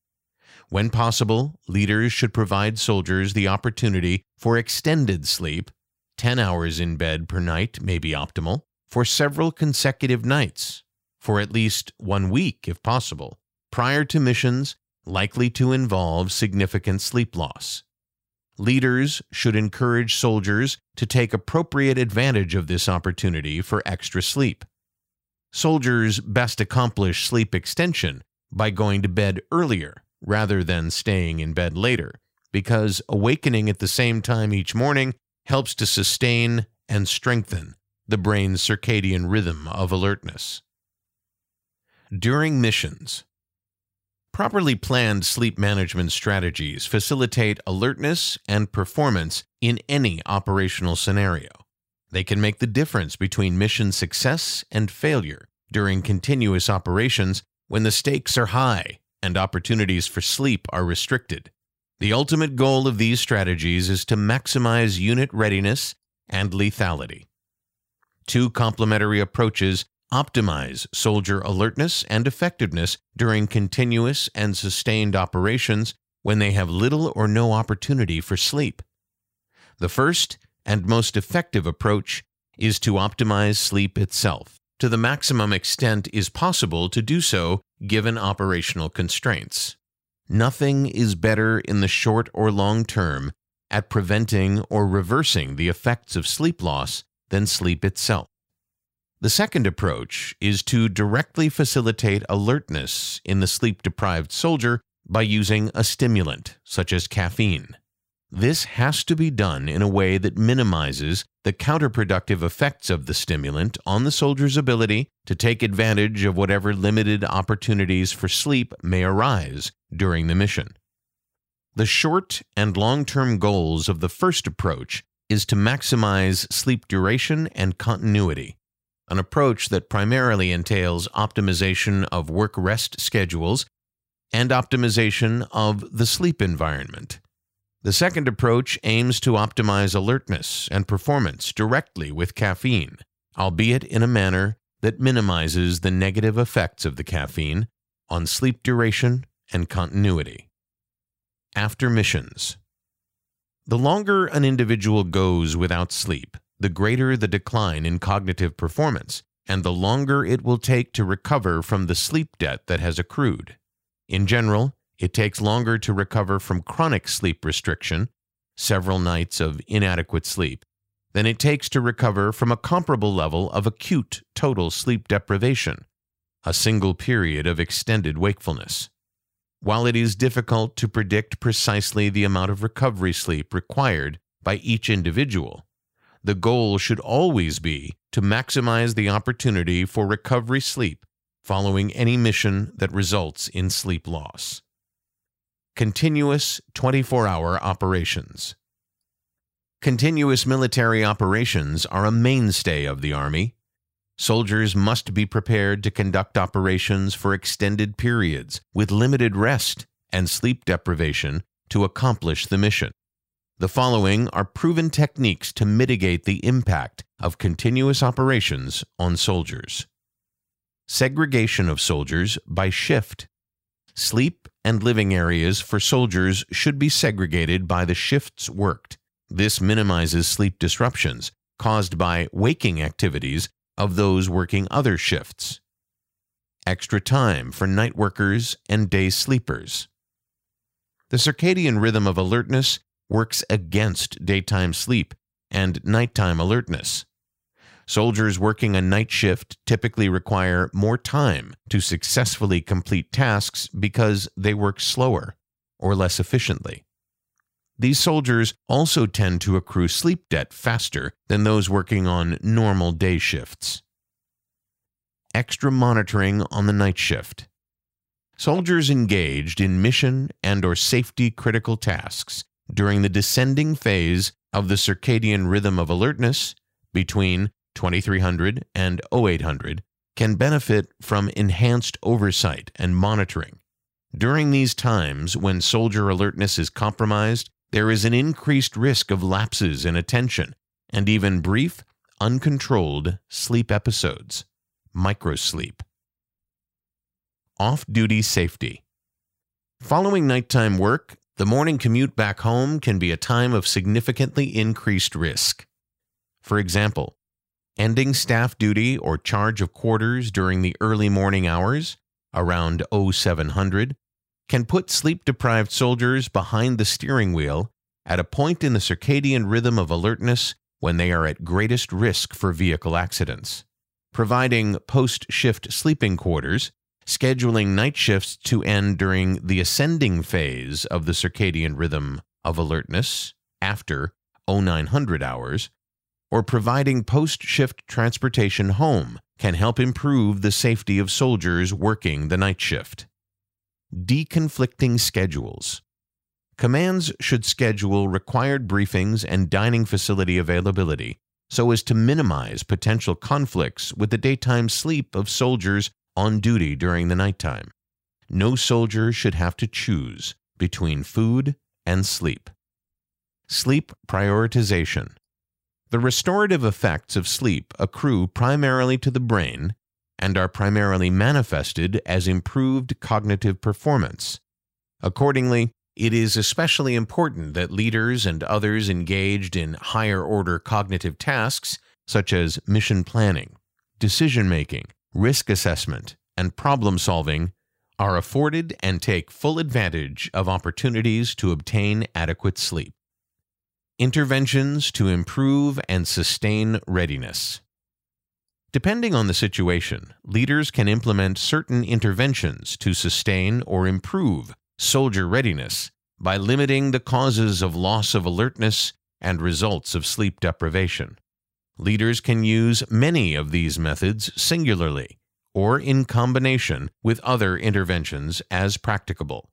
When possible, leaders should provide soldiers the opportunity for extended sleep. ten hours in bed per night may be optimal, for several consecutive nights, for at least one week if possible. Prior to missions, likely to involve significant sleep loss. Leaders should encourage soldiers to take appropriate advantage of this opportunity for extra sleep. Soldiers best accomplish sleep extension by going to bed earlier rather than staying in bed later, because awakening at the same time each morning helps to sustain and strengthen the brain's circadian rhythm of alertness. During missions, properly planned sleep management strategies facilitate alertness and performance in any operational scenario. They can make the difference between mission success and failure during continuous operations when the stakes are high and opportunities for sleep are restricted. The ultimate goal of these strategies is to maximize unit readiness and lethality. Two complementary approaches optimize soldier alertness and effectiveness during continuous and sustained operations when they have little or no opportunity for sleep. The first and most effective approach is to optimize sleep itself. To the maximum extent is possible to do so given operational constraints. Nothing is better in the short or long term at preventing or reversing the effects of sleep loss than sleep itself. The second approach is to directly facilitate alertness in the sleep-deprived soldier by using a stimulant, such as caffeine. This has to be done in a way that minimizes the counterproductive effects of the stimulant on the soldier's ability to take advantage of whatever limited opportunities for sleep may arise during the mission. The short and long-term goals of the first approach is to maximize sleep duration and continuity, an approach that primarily entails optimization of work-rest schedules and optimization of the sleep environment. The second approach aims to optimize alertness and performance directly with caffeine, albeit in a manner that minimizes the negative effects of the caffeine on sleep duration and continuity. After missions. The longer an individual goes without sleep, the greater the decline in cognitive performance, and the longer it will take to recover from the sleep debt that has accrued. In general, it takes longer to recover from chronic sleep restriction, several nights of inadequate sleep, than it takes to recover from a comparable level of acute total sleep deprivation, a single period of extended wakefulness. While it is difficult to predict precisely the amount of recovery sleep required by each individual, the goal should always be to maximize the opportunity for recovery sleep following any mission that results in sleep loss. Continuous twenty-four hour operations. Continuous military operations are a mainstay of the Army. Soldiers must be prepared to conduct operations for extended periods with limited rest and sleep deprivation to accomplish the mission. The following are proven techniques to mitigate the impact of continuous operations on soldiers. Segregation of soldiers by shift. Sleep and living areas for soldiers should be segregated by the shifts worked. This minimizes sleep disruptions caused by waking activities of those working other shifts. Extra time for night workers and day sleepers. The circadian rhythm of alertness works against daytime sleep and nighttime alertness. Soldiers working a night shift typically require more time to successfully complete tasks because they work slower or less efficiently. These soldiers also tend to accrue sleep debt faster than those working on normal day shifts. Extra monitoring on the night shift. Soldiers engaged in mission and or safety critical tasks during the descending phase of the circadian rhythm of alertness between twenty-three hundred and oh eight hundred can benefit from enhanced oversight and monitoring. During these times when soldier alertness is compromised, there is an increased risk of lapses in attention and even brief, uncontrolled sleep episodes, microsleep. Off-duty safety. Following nighttime work, the morning commute back home can be a time of significantly increased risk. For example, ending staff duty or charge of quarters during the early morning hours, around oh seven hundred, can put sleep-deprived soldiers behind the steering wheel at a point in the circadian rhythm of alertness when they are at greatest risk for vehicle accidents. Providing post-shift sleeping quarters, scheduling night shifts to end during the ascending phase of the circadian rhythm of alertness after oh nine hundred hours, or providing post-shift transportation home can help improve the safety of soldiers working the night shift. Deconflicting schedules. Commands should schedule required briefings and dining facility availability so as to minimize potential conflicts with the daytime sleep of soldiers on duty during the nighttime. No soldier should have to choose between food and sleep. Sleep prioritization. The restorative effects of sleep accrue primarily to the brain and are primarily manifested as improved cognitive performance. Accordingly, it is especially important that leaders and others engaged in higher-order cognitive tasks such as mission planning, decision-making, risk assessment, and problem-solving are afforded and take full advantage of opportunities to obtain adequate sleep. Interventions to improve and sustain readiness. Depending on the situation, leaders can implement certain interventions to sustain or improve soldier readiness by limiting the causes of loss of alertness and results of sleep deprivation. Leaders can use many of these methods singularly or in combination with other interventions as practicable.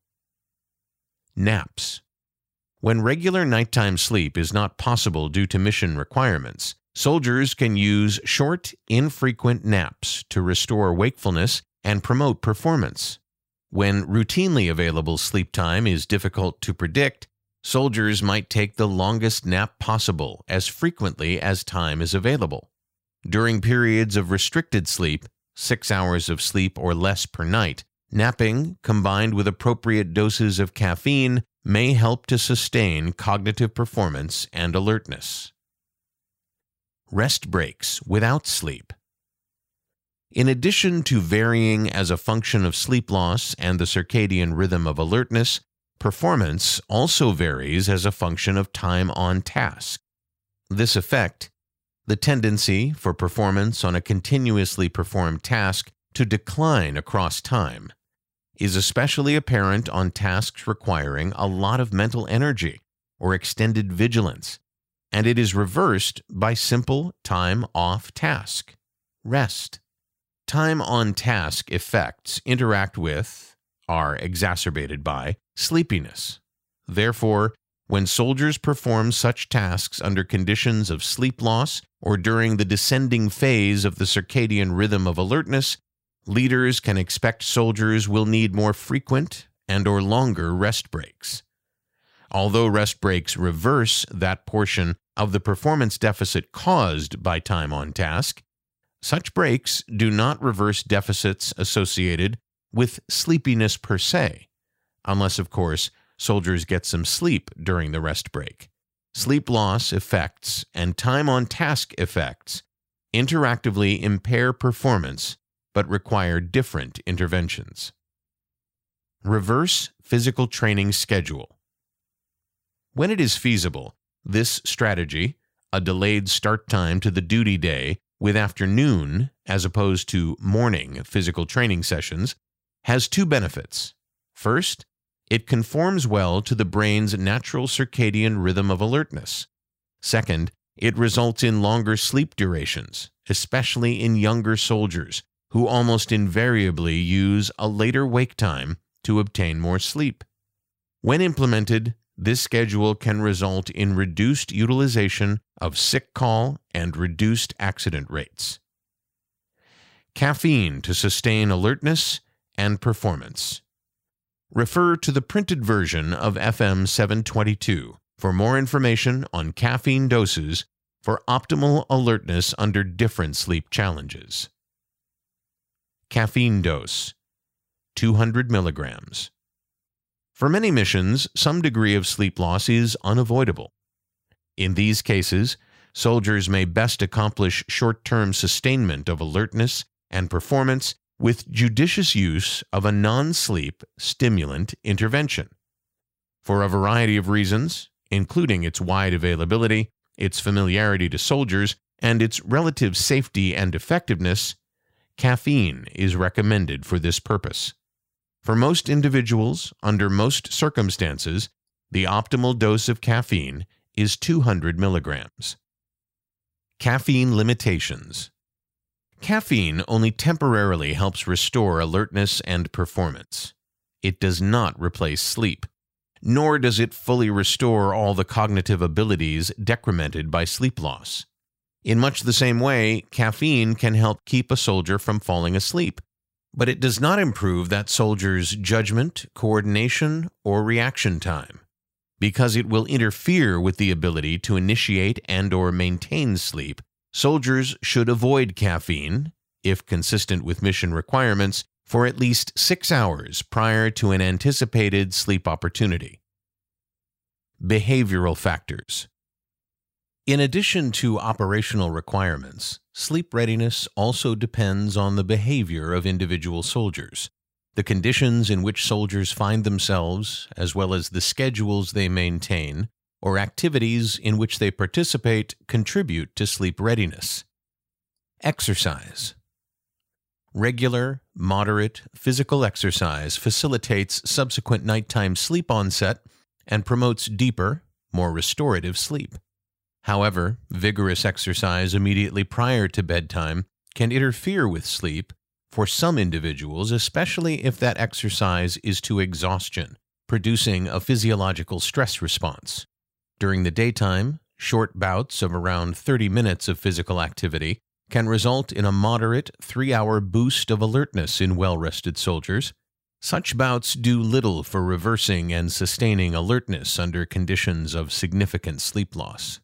Naps. When regular nighttime sleep is not possible due to mission requirements, soldiers can use short, infrequent naps to restore wakefulness and promote performance. When routinely available sleep time is difficult to predict, soldiers might take the longest nap possible as frequently as time is available. During periods of restricted sleep, six hours of sleep or less per night, napping, combined with appropriate doses of caffeine, may help to sustain cognitive performance and alertness. Rest breaks without sleep. In addition to varying as a function of sleep loss and the circadian rhythm of alertness, performance also varies as a function of time on task. This effect, the tendency for performance on a continuously performed task to decline across time, is especially apparent on tasks requiring a lot of mental energy or extended vigilance, and it is reversed by simple time-off task, rest. Time-on-task effects interact with, are exacerbated by, sleepiness. Therefore, when soldiers perform such tasks under conditions of sleep loss or during the descending phase of the circadian rhythm of alertness, leaders can expect soldiers will need more frequent and or longer rest breaks. Although rest breaks reverse that portion of the performance deficit caused by time on task, such breaks do not reverse deficits associated with sleepiness per se, unless, of course, soldiers get some sleep during the rest break. Sleep loss effects and time on task effects interactively impair performance but require different interventions. Reverse physical training schedule. When it is feasible, this strategy, a delayed start time to the duty day with afternoon as opposed to morning physical training sessions, has two benefits. First, it conforms well to the brain's natural circadian rhythm of alertness. Second, it results in longer sleep durations, especially in younger soldiers, who almost invariably use a later wake time to obtain more sleep. When implemented, this schedule can result in reduced utilization of sick call and reduced accident rates. Caffeine to sustain alertness and performance. Refer to the printed version of F M seven twenty-two for more information on caffeine doses for optimal alertness under different sleep challenges. Caffeine dose, two hundred milligrams. For many missions, some degree of sleep loss is unavoidable. In these cases, soldiers may best accomplish short-term sustainment of alertness and performance with judicious use of a non-sleep stimulant intervention. For a variety of reasons, including its wide availability, its familiarity to soldiers, and its relative safety and effectiveness, caffeine is recommended for this purpose. For most individuals, under most circumstances, the optimal dose of caffeine is two hundred milligrams. Caffeine limitations. Caffeine only temporarily helps restore alertness and performance. It does not replace sleep, nor does it fully restore all the cognitive abilities decremented by sleep loss. In much the same way, caffeine can help keep a soldier from falling asleep, but it does not improve that soldier's judgment, coordination, or reaction time. Because it will interfere with the ability to initiate and/or maintain sleep, soldiers should avoid caffeine, if consistent with mission requirements, for at least six hours prior to an anticipated sleep opportunity. Behavioral factors. In addition to operational requirements, sleep readiness also depends on the behavior of individual soldiers. The conditions in which soldiers find themselves, as well as the schedules they maintain, or activities in which they participate, contribute to sleep readiness. Exercise. Regular, moderate, physical exercise facilitates subsequent nighttime sleep onset and promotes deeper, more restorative sleep. However, vigorous exercise immediately prior to bedtime can interfere with sleep for some individuals, especially if that exercise is to exhaustion, producing a physiological stress response. During the daytime, short bouts of around thirty minutes of physical activity can result in a moderate three-hour boost of alertness in well-rested soldiers. Such bouts do little for reversing and sustaining alertness under conditions of significant sleep loss.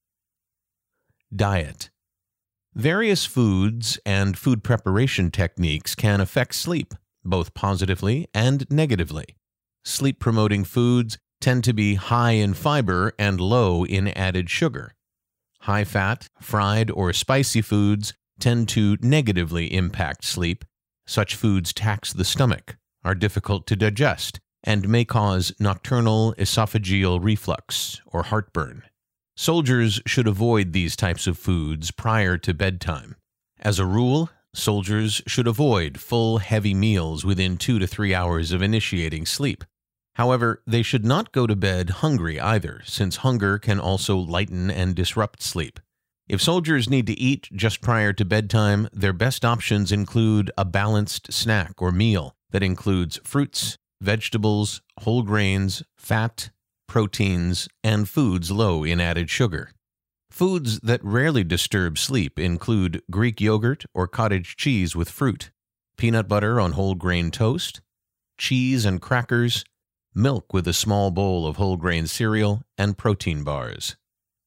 Diet. Various foods and food preparation techniques can affect sleep, both positively and negatively. Sleep-promoting foods tend to be high in fiber and low in added sugar. High-fat, fried, or spicy foods tend to negatively impact sleep. Such foods tax the stomach, are difficult to digest, and may cause nocturnal esophageal reflux or heartburn. Soldiers should avoid these types of foods prior to bedtime. As a rule, soldiers should avoid full, heavy meals within two to three hours of initiating sleep. However, they should not go to bed hungry either, since hunger can also lighten and disrupt sleep. If soldiers need to eat just prior to bedtime, their best options include a balanced snack or meal that includes fruits, vegetables, whole grains, fat, proteins, and foods low in added sugar. Foods that rarely disturb sleep include Greek yogurt or cottage cheese with fruit, peanut butter on whole grain toast, cheese and crackers, milk with a small bowl of whole grain cereal, and protein bars.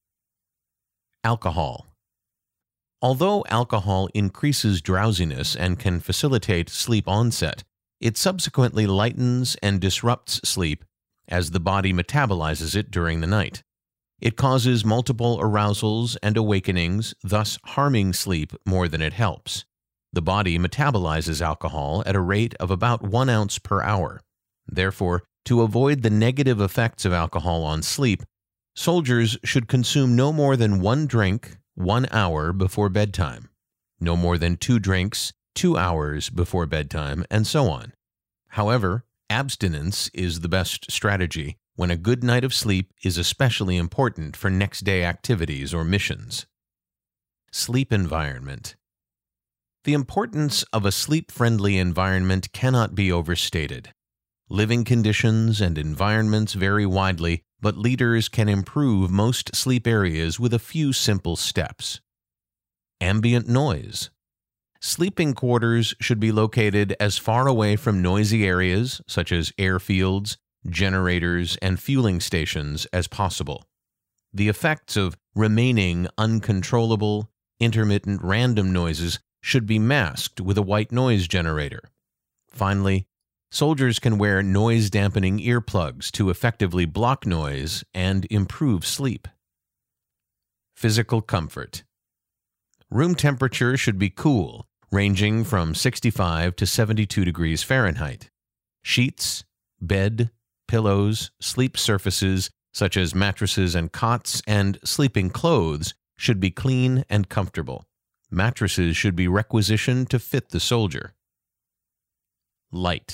Alcohol. Although alcohol increases drowsiness and can facilitate sleep onset, it subsequently lightens and disrupts sleep as the body metabolizes it during the night. It causes multiple arousals and awakenings, thus harming sleep more than it helps. The body metabolizes alcohol at a rate of about one ounce per hour. Therefore, to avoid the negative effects of alcohol on sleep, soldiers should consume no more than one drink one hour before bedtime, no more than two drinks two hours before bedtime, and so on. However, abstinence is the best strategy when a good night of sleep is especially important for next day activities or missions. Sleep environment. The importance of a sleep-friendly environment cannot be overstated. Living conditions and environments vary widely, but leaders can improve most sleep areas with a few simple steps. Ambient noise. Sleeping quarters should be located as far away from noisy areas, such as airfields, generators, and fueling stations, as possible. The effects of remaining uncontrollable, intermittent random noises should be masked with a white noise generator. Finally, soldiers can wear noise-dampening earplugs to effectively block noise and improve sleep. Physical comfort. Room temperature should be cool, ranging from sixty-five to seventy-two degrees Fahrenheit. Sheets, bed, pillows, sleep surfaces such as mattresses and cots, and sleeping clothes should be clean and comfortable. Mattresses should be requisitioned to fit the soldier. Light.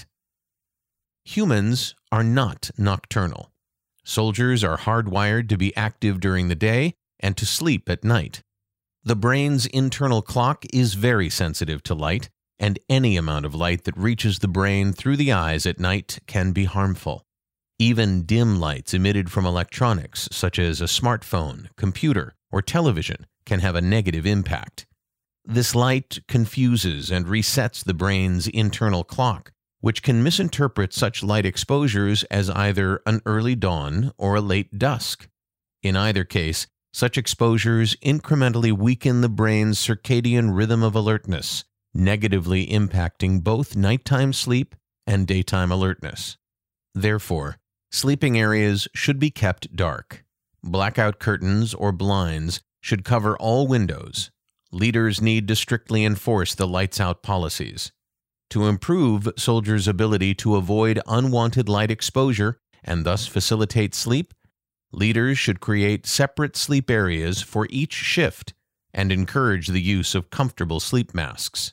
Humans are not nocturnal. Soldiers are hardwired to be active during the day and to sleep at night. The brain's internal clock is very sensitive to light, and any amount of light that reaches the brain through the eyes at night can be harmful. Even dim lights emitted from electronics, such as a smartphone, computer, or television, can have a negative impact. This light confuses and resets the brain's internal clock, which can misinterpret such light exposures as either an early dawn or a late dusk. In either case, such exposures incrementally weaken the brain's circadian rhythm of alertness, negatively impacting both nighttime sleep and daytime alertness. Therefore, sleeping areas should be kept dark. Blackout curtains or blinds should cover all windows. Leaders need to strictly enforce the lights-out policies. To improve soldiers' ability to avoid unwanted light exposure and thus facilitate sleep, leaders should create separate sleep areas for each shift and encourage the use of comfortable sleep masks.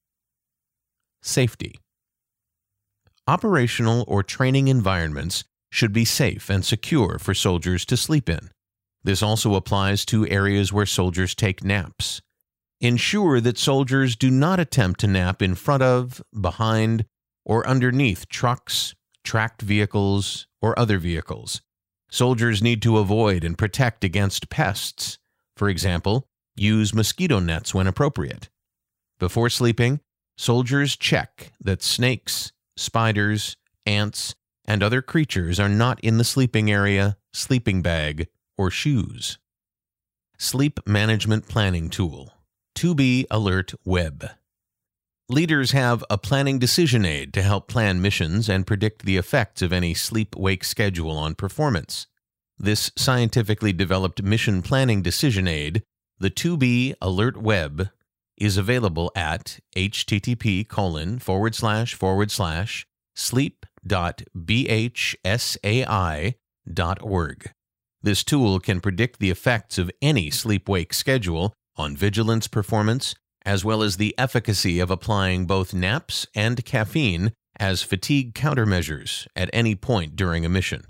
Safety. Operational or training environments should be safe and secure for soldiers to sleep in. This also applies to areas where soldiers take naps. Ensure that soldiers do not attempt to nap in front of, behind, or underneath trucks, tracked vehicles, or other vehicles. Soldiers need to avoid and protect against pests. For example, use mosquito nets when appropriate. Before sleeping, soldiers check that snakes, spiders, ants, and other creatures are not in the sleeping area, sleeping bag, or shoes. Sleep Management Planning Tool, two B Alert Web. Leaders have a planning decision aid to help plan missions and predict the effects of any sleep-wake schedule on performance. This scientifically developed mission planning decision aid, the two B Alert Web, is available at http colon forward slash forward slash sleep dot b h s a i dot org. This tool can predict the effects of any sleep-wake schedule on vigilance performance, as well as the efficacy of applying both naps and caffeine as fatigue countermeasures at any point during a mission.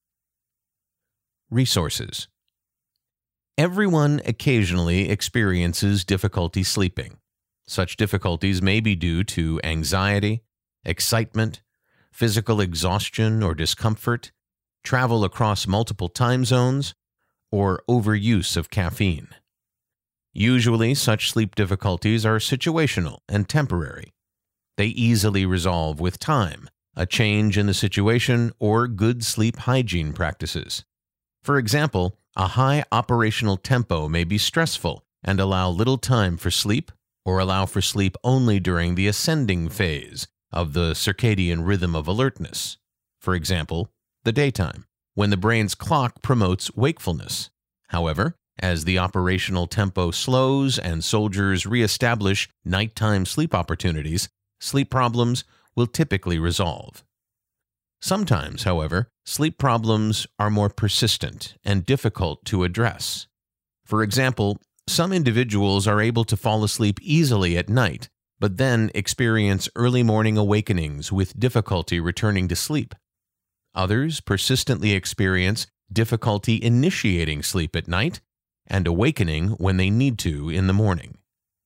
Resources. Everyone occasionally experiences difficulty sleeping. Such difficulties may be due to anxiety, excitement, physical exhaustion or discomfort, travel across multiple time zones, or overuse of caffeine. Usually, such sleep difficulties are situational and temporary. They easily resolve with time, a change in the situation, or good sleep hygiene practices. For example, a high operational tempo may be stressful and allow little time for sleep, or allow for sleep only during the ascending phase of the circadian rhythm of alertness. For example, the daytime, when the brain's clock promotes wakefulness. However, as the operational tempo slows and soldiers reestablish nighttime sleep opportunities, sleep problems will typically resolve. Sometimes, however, sleep problems are more persistent and difficult to address. For example, some individuals are able to fall asleep easily at night, but then experience early morning awakenings with difficulty returning to sleep. Others persistently experience difficulty initiating sleep at night and awakening when they need to in the morning.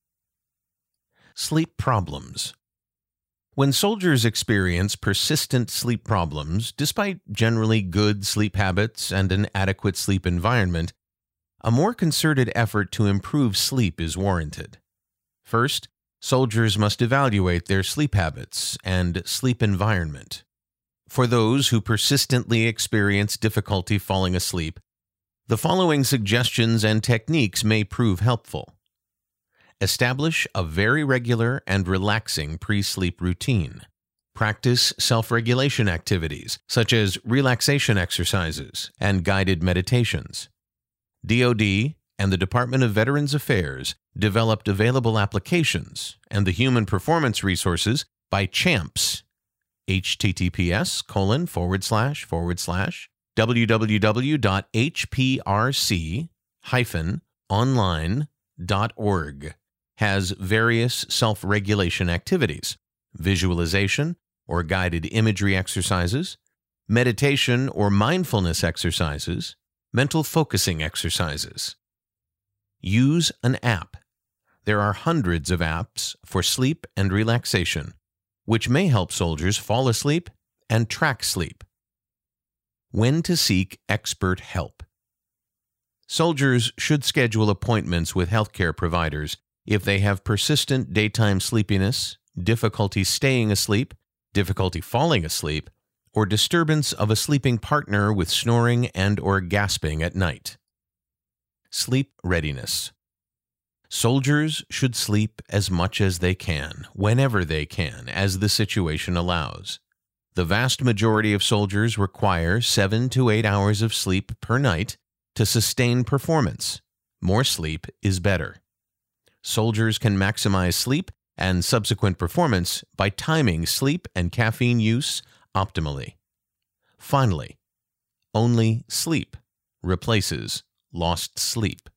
Sleep problems. When soldiers experience persistent sleep problems, despite generally good sleep habits and an adequate sleep environment, a more concerted effort to improve sleep is warranted. First, soldiers must evaluate their sleep habits and sleep environment. For those who persistently experience difficulty falling asleep, the following suggestions and techniques may prove helpful. Establish a very regular and relaxing pre-sleep routine. Practice self-regulation activities, such as relaxation exercises and guided meditations. D O D, and the Department of Veterans Affairs developed available applications and the human performance resources by CHAMPS, https colon forward slash forward slash www.hprc hyphen online dot org has various self-regulation activities, visualization or guided imagery exercises, meditation or mindfulness exercises, mental focusing exercises. Use an app. There are hundreds of apps for sleep and relaxation, which may help soldiers fall asleep and track sleep. When to seek expert help. Soldiers should schedule appointments with healthcare providers if they have persistent daytime sleepiness, difficulty staying asleep, difficulty falling asleep, or disturbance of a sleeping partner with snoring and or gasping at night. Sleep readiness. Soldiers should sleep as much as they can, whenever they can, as the situation allows. The vast majority of soldiers require seven to eight hours of sleep per night to sustain performance. More sleep is better. Soldiers can maximize sleep and subsequent performance by timing sleep and caffeine use optimally. Finally, only sleep replaces lost sleep.